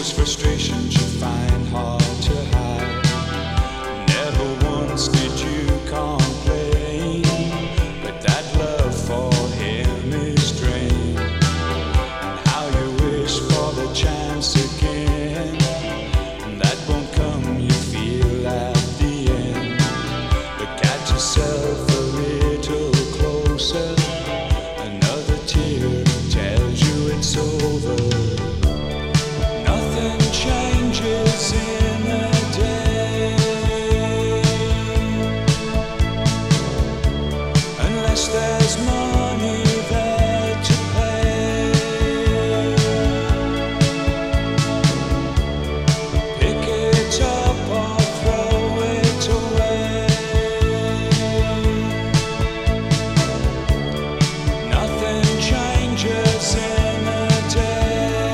Those frustrations you find hard to hide. Never once did you complain, but that love for him is drained. And how you wish for the chance again, and that won't come, you feel at the end. Look at yourself a little closer, another tear tells you it's over. Nothing changes in a day unless there's money there to pay. Pick it up or throw it away. Nothing changes in a day.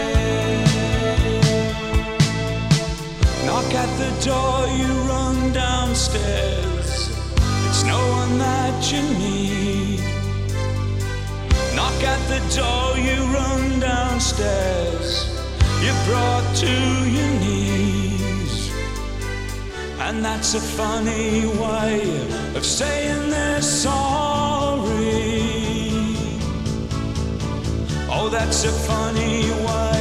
Knock at the door, you run downstairs. It's no one that you need. Knock at the door, you run downstairs. You're brought to your knees. And that's a funny way of saying they're sorry. Oh, that's a funny way